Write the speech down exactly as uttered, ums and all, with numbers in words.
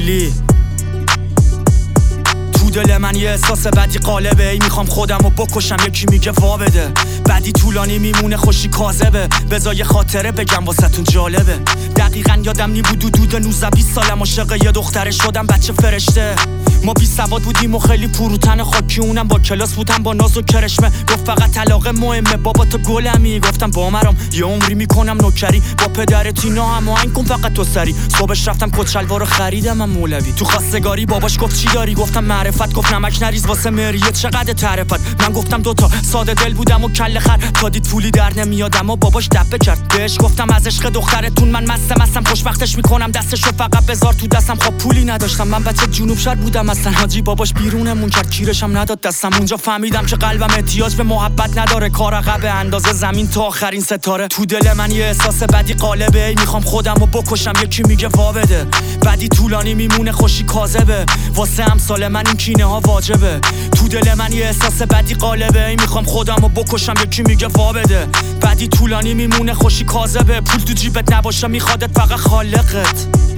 لیلی. دل من یه احساس بدی قالبه، ای میخوام خودمو بکشم یکی میگه وا بده. بدی طولانی میمونه خوشی کاذبه، بذار یه خاطره بگم واسهتون جالبه. دقیقاً یادم نی بود حدود نوزده بیست سالم عاشق یه دختره شدم بچه فرشته. ما بی سواد بودیم و خیلی پروتن خاکی، اونم با کلاس بودم با ناز و کرشمه. گفت فقط علاقه مهمه بابا تو گلمی، گفتم با مرام یه عمری میکنم نوکری. با پدرت اینا هم آهنگ کن فقط تو سری. صبحش رفتم کت شلوارو خریدم من مولوی. تو خواستگاری باباش گفت چی داری؟ گفتم معرفت. گفت نمک نریز واسه مریه چقدر تعرفت. من گفتم دوتا ساده دل بودم و کله خر، تا دید پولی در نمیادم و باباش دبه کرد. بهش گفتم از عشق دخترتون من مستم مستم خوشبختش میکنم دستشو فقط بذار تو دستم. خب پولی نداشتم من بچه جنوب شهر بودم اصلا، حاجی باباش بیرونمون کرد کیرشم نداد دستم. اونجا فهمیدم که قلبم احتیاج به محبت نداره، کار عقب اندازه زمین تا آخرین ستاره. تو دل من یه احساس بدی قالبه، ای میخوام خودمو بکشم یکی میگه وا بده. بدی طولانی میمونه خوشی کاذبه، واسه امسال من این کینه ها واجبه. تو دل من یه احساس بدی قالبه، ای میخوام خودمو بکشم یکی میگه وا بده. بدی طولانی میمونه خوشی کاذبه، پول تو جیبت نباشه میخوادت فقط خالقت.